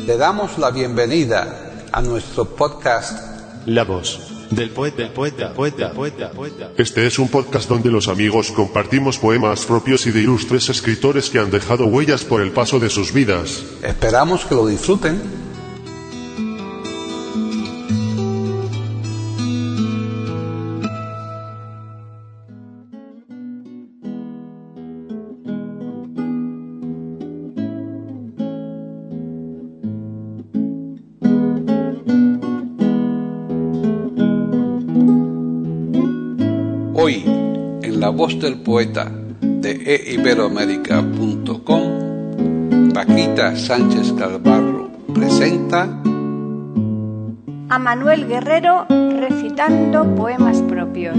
Le damos la bienvenida a nuestro podcast La voz del poeta. Este es un podcast donde los amigos compartimos poemas propios y de ilustres escritores que han dejado huellas por el paso de sus vidas. Esperamos que lo disfruten. Hoy, en La Voz del Poeta de eiberoamerica.com, Paquita Sánchez Galvarro presenta a Manuel Guerrero recitando poemas propios.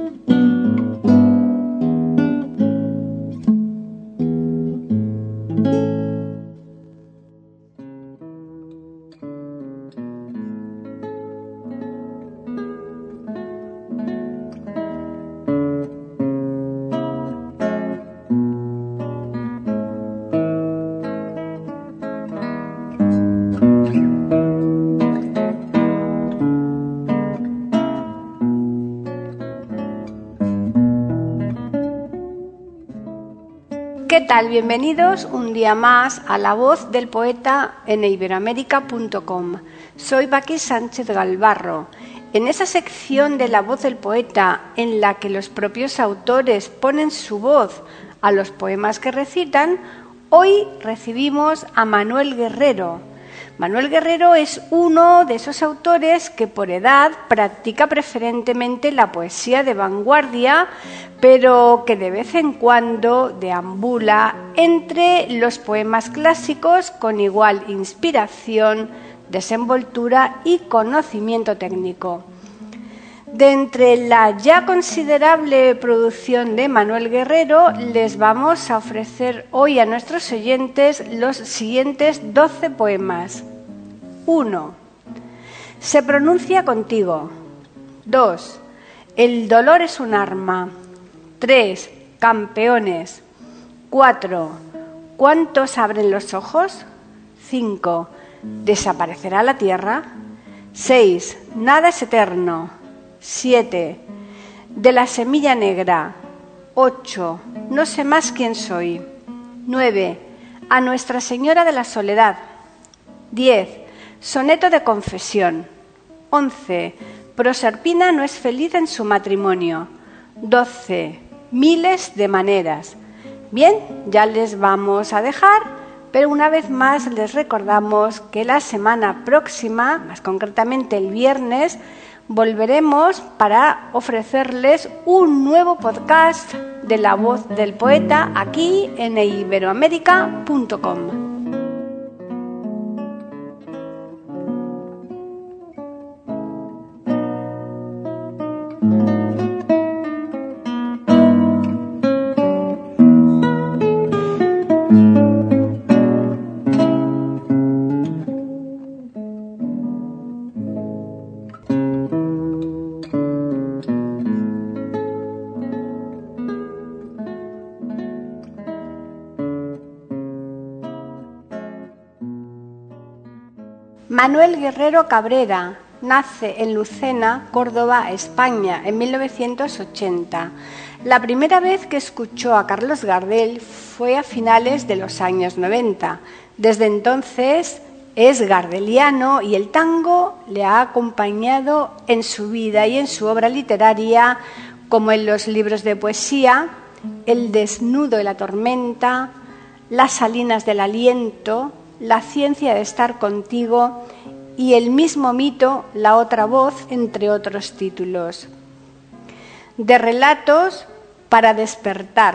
¿Qué tal? Bienvenidos un día más a La Voz del Poeta en eiberoamerica.com. Soy Paquita Sánchez Galvarro. En esa sección de La Voz del Poeta en la que los propios autores ponen su voz a los poemas que recitan, hoy recibimos a Manuel Guerrero. Manuel Guerrero es uno de esos autores que por edad practica preferentemente la poesía de vanguardia, pero que de vez en cuando deambula entre los poemas clásicos con igual inspiración, desenvoltura y conocimiento técnico. De entre la ya considerable producción de Manuel Guerrero, les vamos a ofrecer hoy a nuestros oyentes los siguientes 12 poemas. 1. Se pronuncia contigo. 2. El dolor es un arma. 3. Campeones. 4. ¿Cuántos abren los ojos? 5. ¿Desaparecerá la tierra? 6. Nada es eterno. 7. De la semilla negra. 8. No sé más quién soy. 9. A Nuestra Señora de la Soledad. 10. Soneto de confesión. 11. Proserpina no es feliz en su matrimonio. 12. Miles de maneras. Bien, ya les vamos a dejar, pero una vez más les recordamos que la semana próxima, más concretamente el viernes, volveremos para ofrecerles un nuevo podcast de La Voz del Poeta aquí en eiberoamerica.com. Manuel Guerrero Cabrera nace en Lucena, Córdoba, España, en 1980. La primera vez que escuchó a Carlos Gardel fue a finales de los años 90. Desde entonces es gardeliano y el tango le ha acompañado en su vida y en su obra literaria, como en los libros de poesía El desnudo y la tormenta, Las salinas del aliento, La ciencia de estar contigo y El mismo mito, La otra voz, entre otros títulos. De relatos para despertar.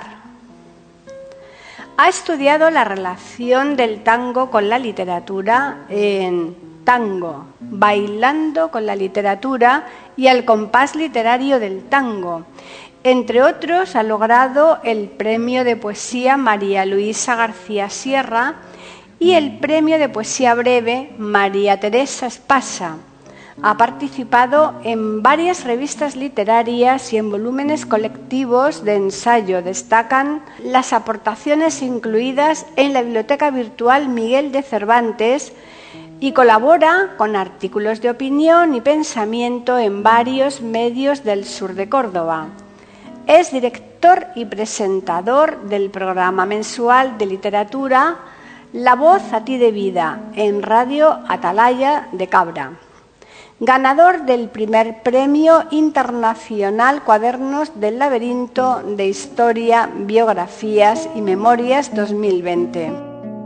Ha estudiado la relación del tango con la literatura en Tango, bailando con la literatura y al compás literario del tango. Entre otros, ha logrado el Premio de Poesía María Luisa García Sierra y el Premio de Poesía Breve María Teresa Espasa. Ha participado en varias revistas literarias y en volúmenes colectivos de ensayo. Destacan las aportaciones incluidas en la Biblioteca Virtual Miguel de Cervantes, y colabora con artículos de opinión y pensamiento en varios medios del sur de Córdoba. Es director y presentador del programa mensual de literatura La Voz a ti de vida en Radio Atalaya de Cabra. Ganador del primer premio internacional Cuadernos del Laberinto de Historia, Biografías y Memorias 2020.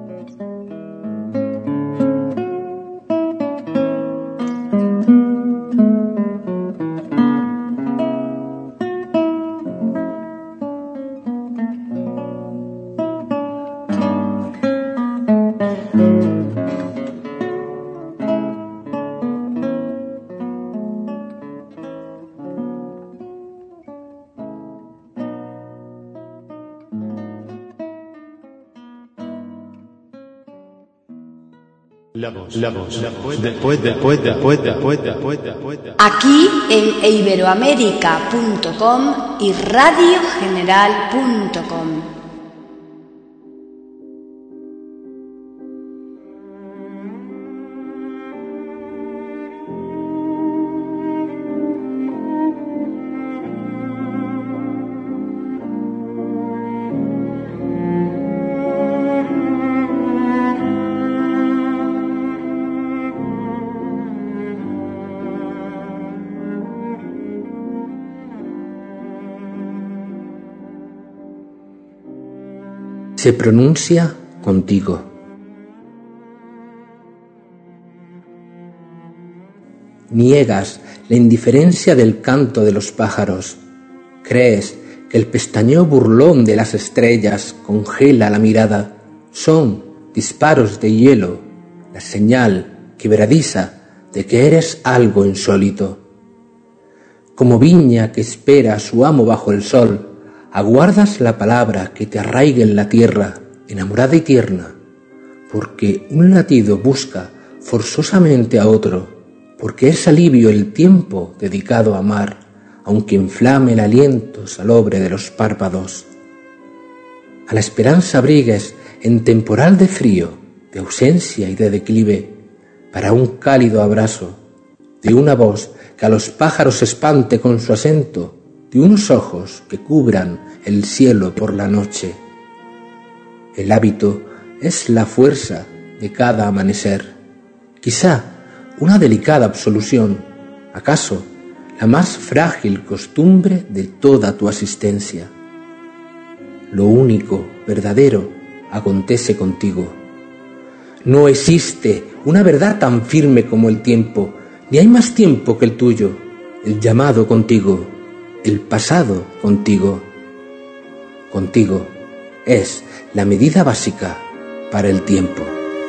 La voz del poeta. Aquí en iberoamerica.com y radiogeneral.com. Se pronuncia contigo. Niegas la indiferencia del canto de los pájaros. Crees que el pestañeo burlón de las estrellas congela la mirada. Son disparos de hielo, la señal quebradiza de que eres algo insólito. Como viña que espera a su amo bajo el sol, aguardas la palabra que te arraigue en la tierra, enamorada y tierna, porque un latido busca forzosamente a otro, porque es alivio el tiempo dedicado a amar, aunque inflame el aliento salobre de los párpados. A la esperanza abrigues en temporal de frío, de ausencia y de declive, para un cálido abrazo, de una voz que a los pájaros espante con su acento, de unos ojos que cubran el cielo por la noche. El hábito es la fuerza de cada amanecer, quizá una delicada absolución, acaso la más frágil costumbre de toda tu asistencia. Lo único verdadero acontece contigo. No existe una verdad tan firme como el tiempo, ni hay más tiempo que el tuyo, el llamado contigo, el pasado contigo. Contigo es la medida básica para el tiempo.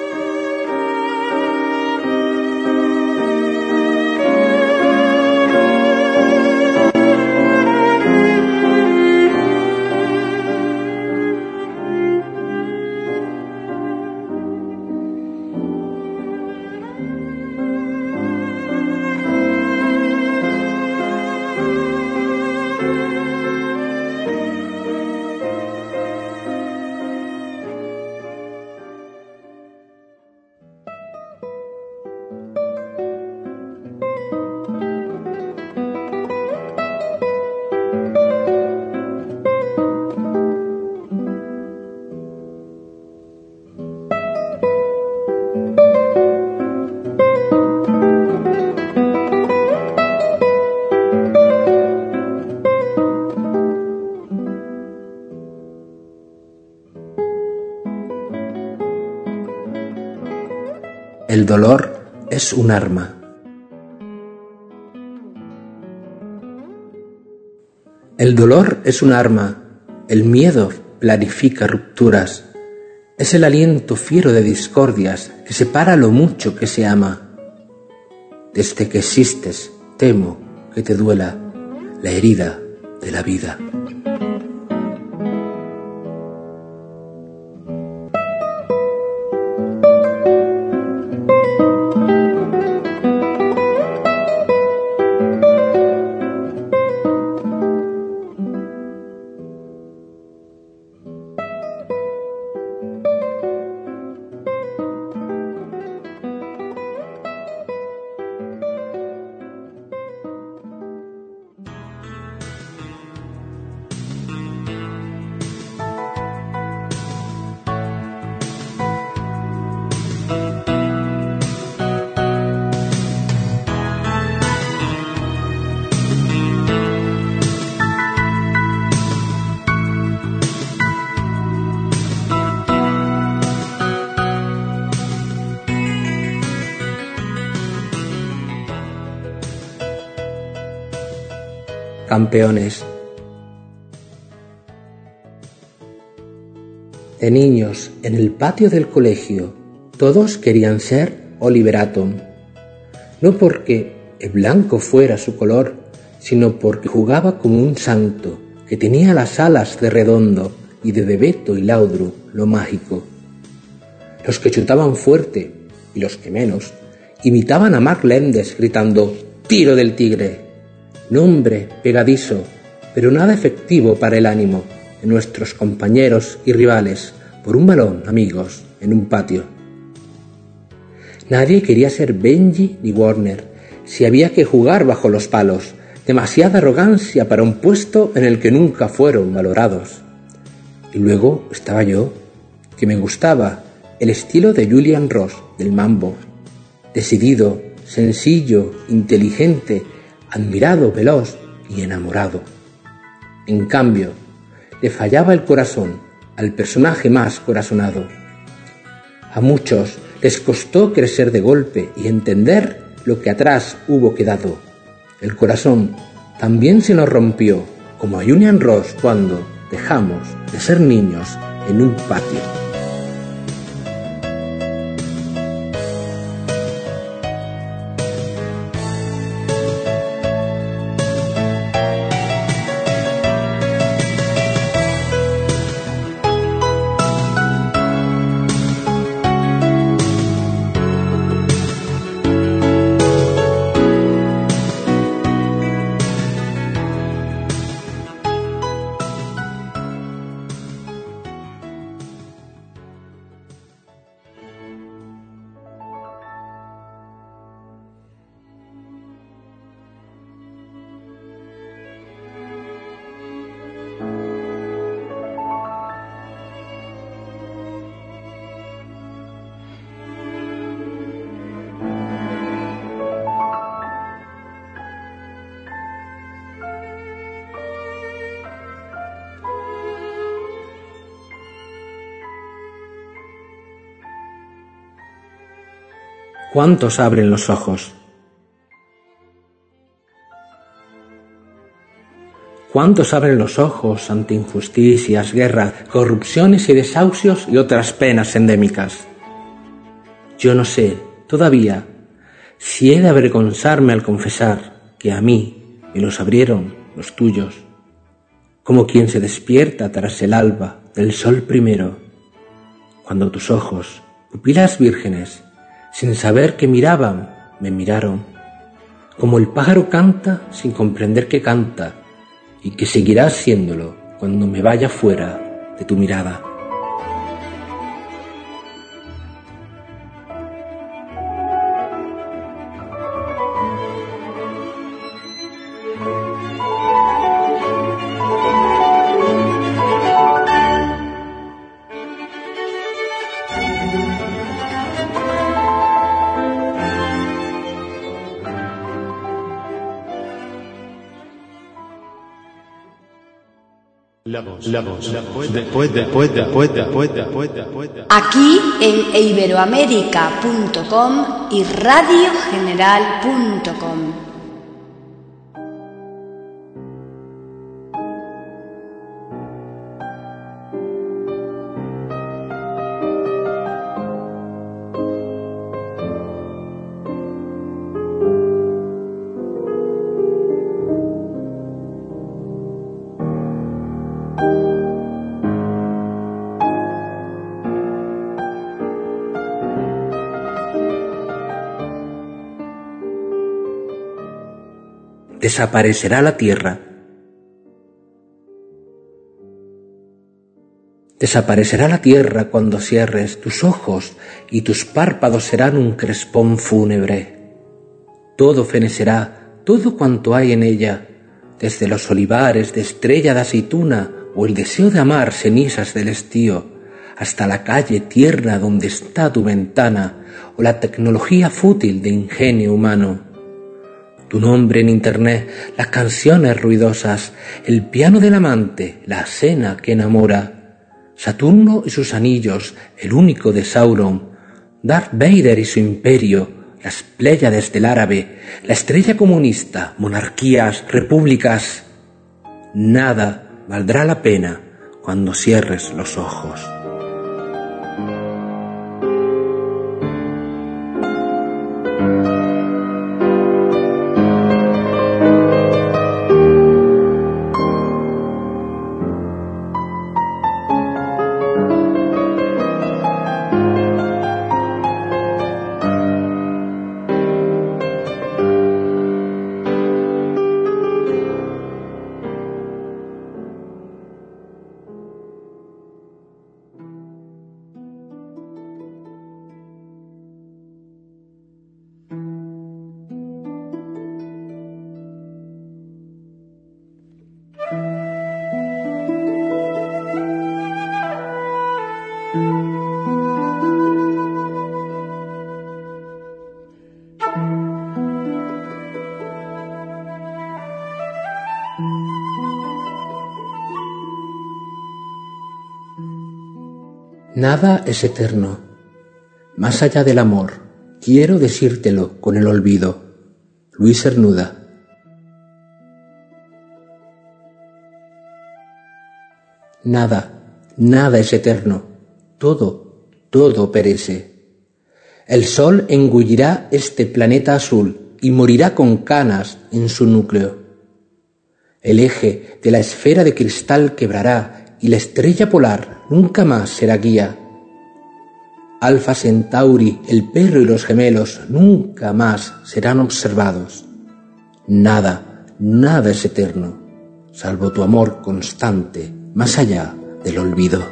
El dolor es un arma. El dolor es un arma, el miedo planifica rupturas, es el aliento fiero de discordias que separa lo mucho que se ama. Desde que existes, temo que te duela la herida de la vida. campeones. De niños, en el patio del colegio, todos querían ser Oliver Atom. No porque el blanco fuera su color, sino porque jugaba como un santo, que tenía las alas de Redondo y de Bebeto y Laudrup lo mágico. Los que chutaban fuerte, y los que menos, imitaban a Mark Lendes gritando «¡Tiro del tigre!», nombre pegadizo, pero nada efectivo para el ánimo de nuestros compañeros y rivales por un balón, amigos, en un patio. Nadie quería ser Benji ni Warner si había que jugar bajo los palos, demasiada arrogancia para un puesto en el que nunca fueron valorados. Y luego estaba yo, que me gustaba el estilo de Julian Ross del mambo, decidido, sencillo, inteligente, admirado, veloz y enamorado. En cambio, le fallaba el corazón al personaje más corazonado. A muchos les costó crecer de golpe y entender lo que atrás hubo quedado. El corazón también se nos rompió, como a Julian Ross cuando dejamos de ser niños en un patio. ¿Cuántos abren los ojos? ¿Cuántos abren los ojos ante injusticias, guerra, corrupciones y desahucios y otras penas endémicas? Yo no sé, todavía, si he de avergonzarme al confesar que a mí me los abrieron los tuyos, como quien se despierta tras el alba del sol primero, cuando tus ojos, pupilas vírgenes, sin saber que miraban, me miraron, como el pájaro canta sin comprender que canta, y que seguirá haciéndolo cuando me vaya fuera de tu mirada. Aquí en iberoamerica.com y radiogeneral.com. Desaparecerá la tierra. Desaparecerá la tierra cuando cierres tus ojos y tus párpados serán un crespón fúnebre. Todo fenecerá, todo cuanto hay en ella, desde los olivares de estrella de aceituna o el deseo de amar cenizas del estío, hasta la calle tierna donde está tu ventana o la tecnología fútil de ingenio humano. Tu nombre en internet, las canciones ruidosas, el piano del amante, la cena que enamora, Saturno y sus anillos, el único de Sauron, Darth Vader y su imperio, las Pléyades del árabe, la estrella comunista, monarquías, repúblicas, Nada valdrá la pena cuando cierres los ojos. Nada es eterno. Más allá del amor, quiero decírtelo con el olvido. Luis Cernuda. Nada es eterno. Todo perece. El sol engullirá este planeta azul y morirá con canas en su núcleo. El eje de la esfera de cristal quebrará y la estrella polar nunca más será guía. Alfa Centauri, el perro y los gemelos nunca más serán observados. Nada es eterno, salvo tu amor constante, más allá del olvido.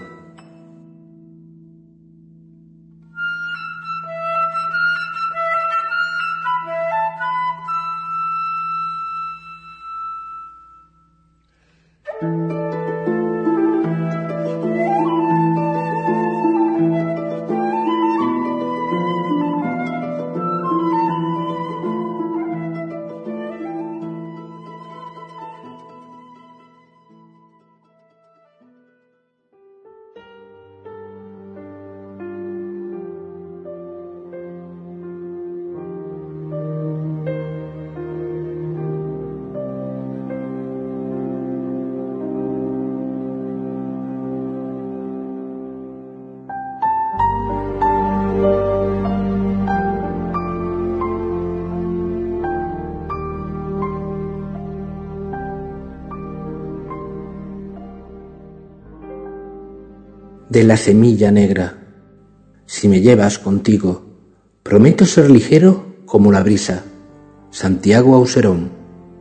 De la semilla negra. Si me llevas contigo, prometo ser ligero como la brisa. Santiago Auserón.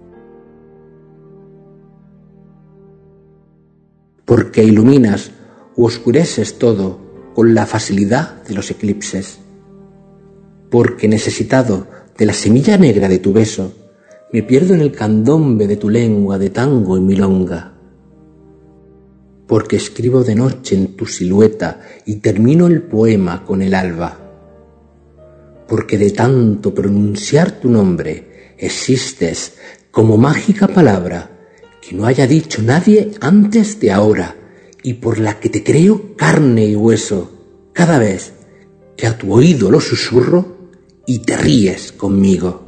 Porque iluminas u oscureces todo con la facilidad de los eclipses. Porque necesitado de la semilla negra de tu beso, me pierdo en el candombe de tu lengua de tango y milonga. Porque escribo de noche en tu silueta y termino el poema con el alba. Porque de tanto pronunciar tu nombre existes como mágica palabra que no haya dicho nadie antes de ahora y por la que te creo carne y hueso cada vez que a tu oído lo susurro y te ríes conmigo.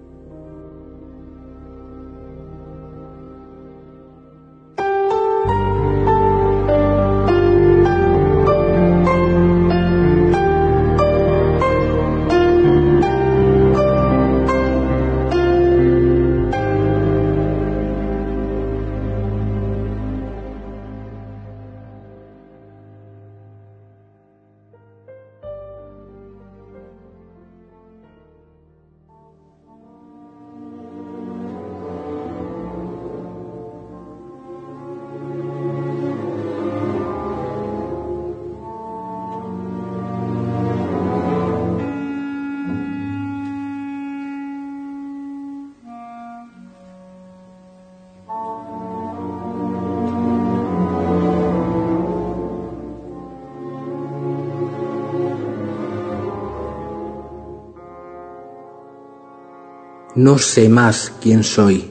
No sé más quién soy.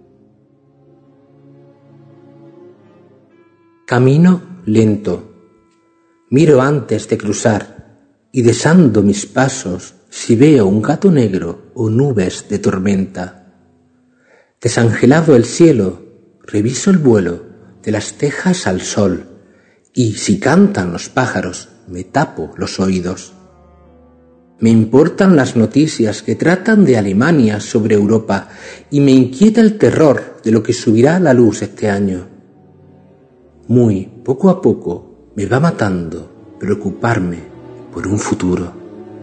Camino lento, miro antes de cruzar y desando mis pasos si veo un gato negro o nubes de tormenta. Desangelado el cielo, reviso el vuelo de las tejas al sol, y si cantan los pájaros, me tapo los oídos. Me importan las noticias que tratan de Alemania sobre Europa, y me inquieta el terror de lo que subirá a la luz este año. Muy poco a poco me va matando preocuparme por un futuro.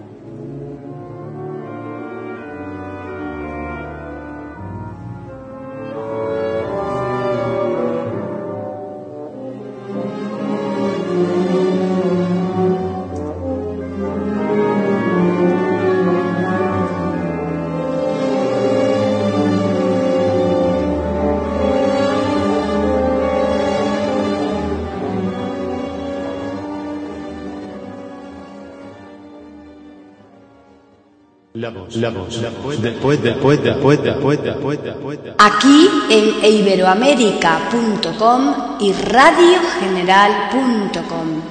Aquí en iberoamerica.com y radiogeneral.com.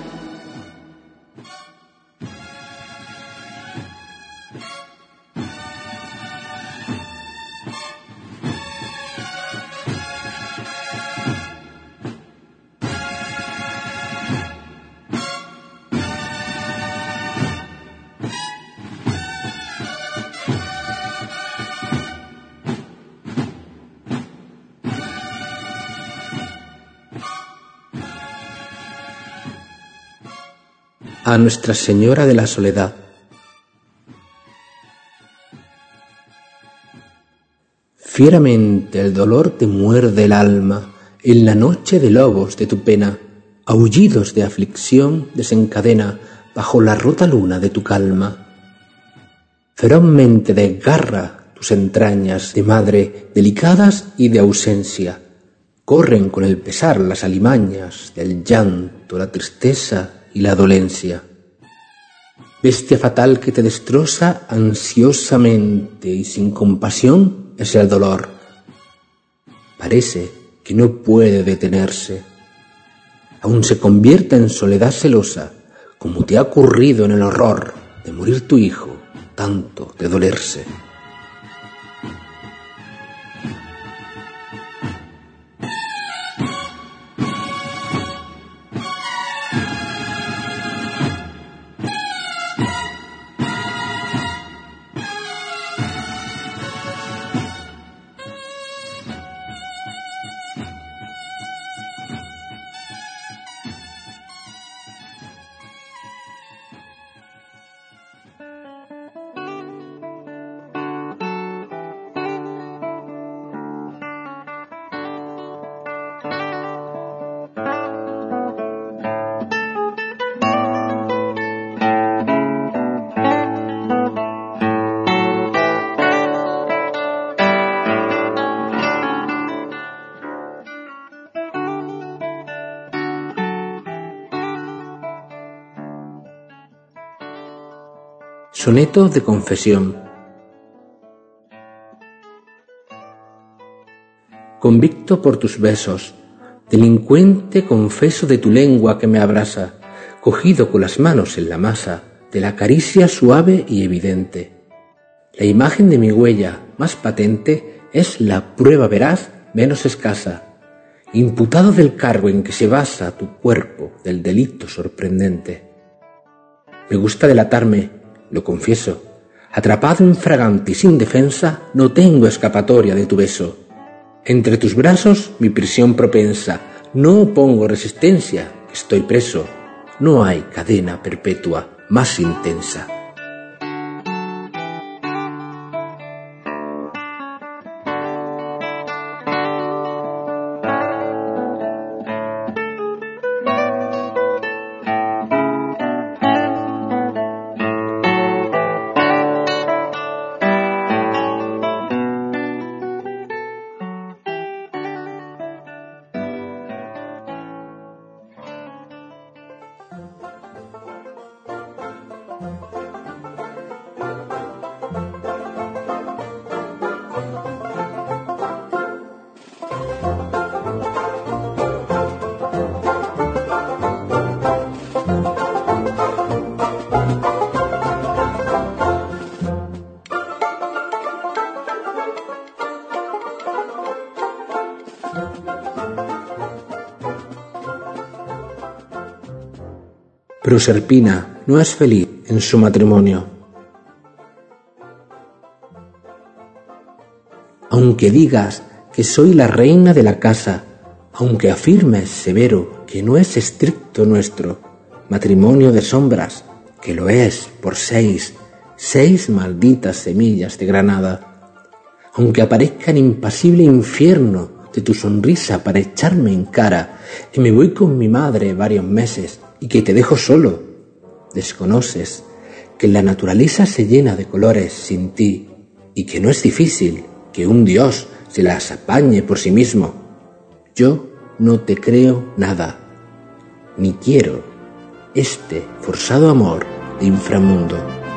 A Nuestra Señora de la Soledad. Fieramente el dolor te muerde el alma en la noche de lobos de tu pena, aullidos de aflicción desencadena bajo la rota luna de tu calma. Ferozmente desgarra tus entrañas de madre delicadas y de ausencia. Corren con el pesar las alimañas del llanto, la tristeza y la dolencia. Bestia fatal que te destroza ansiosamente y sin compasión es el dolor. Parece que no puede detenerse. Aún se convierte en soledad celosa, como te ha ocurrido en el horror de morir tu hijo, tanto de dolerse. Soneto de confesión. Convicto por tus besos, delincuente confeso de tu lengua que me abrasa, cogido con las manos en la masa de la caricia suave y evidente. La imagen de mi huella más patente es la prueba veraz menos escasa, imputado del cargo en que se basa tu cuerpo del delito sorprendente. Me gusta delatarme, lo confieso, atrapado infragante y sin defensa, no tengo escapatoria de tu beso. Entre tus brazos mi prisión propensa, no opongo resistencia, estoy preso. No hay cadena perpetua más intensa. Proserpina no es feliz en su matrimonio. Aunque digas que soy la reina de la casa, aunque afirmes severo que no es estricto nuestro matrimonio de sombras, que lo es por 6 malditas semillas de granada, aunque aparezca el impasible infierno de tu sonrisa para echarme en cara que me voy con mi madre varios meses y que te dejo solo, desconoces que la naturaleza se llena de colores sin ti y que no es difícil que un dios se las apañe por sí mismo. Yo no te creo nada, ni quiero este forzado amor de inframundo.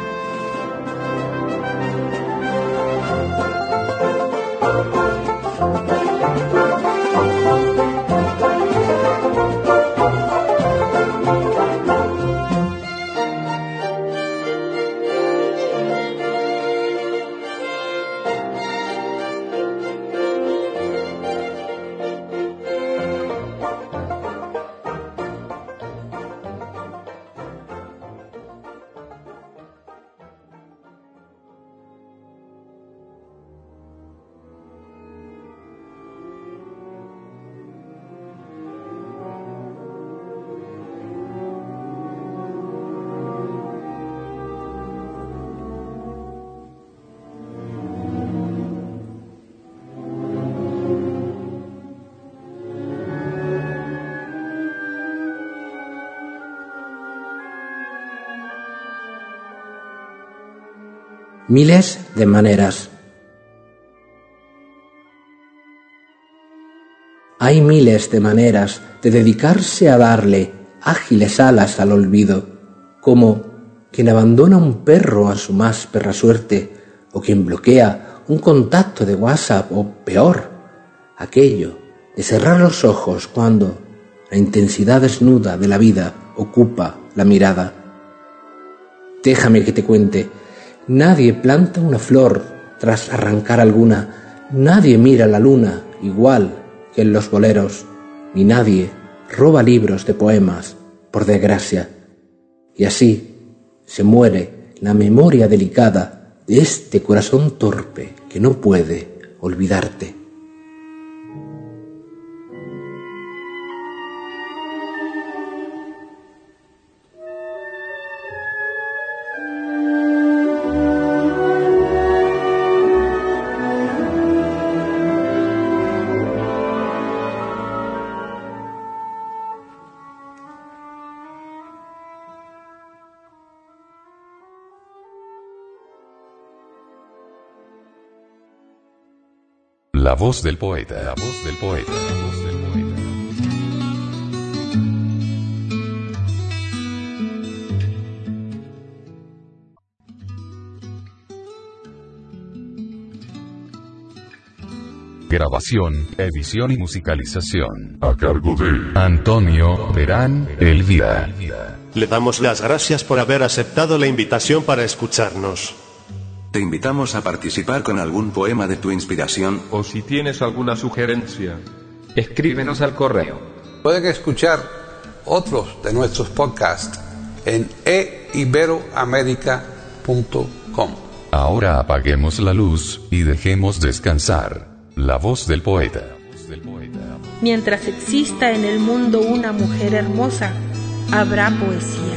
Miles de maneras. Hay miles de maneras de dedicarse a darle ágiles alas al olvido, como quien abandona un perro a su más perra suerte, o quien bloquea un contacto de WhatsApp, o peor, aquello de cerrar los ojos cuando la intensidad desnuda de la vida ocupa la mirada. Déjame que te cuente. Nadie planta una flor tras arrancar alguna, nadie mira la luna igual que en los boleros, ni nadie roba libros de poemas, por desgracia. Y así se muere la memoria delicada de este corazón torpe que no puede olvidarte. La voz del poeta. La voz del poeta. La voz del poeta. Grabación, edición y musicalización A cargo de Antonio Verán Elvira. Le damos las gracias por haber aceptado la invitación para escucharnos. Te invitamos a participar con algún poema de tu inspiración. O si tienes alguna sugerencia, escríbenos al correo. Pueden escuchar otros de nuestros podcasts en eiberoamerica.com. Ahora apaguemos la luz y dejemos descansar la voz del poeta. Mientras exista en el mundo una mujer hermosa, habrá poesía.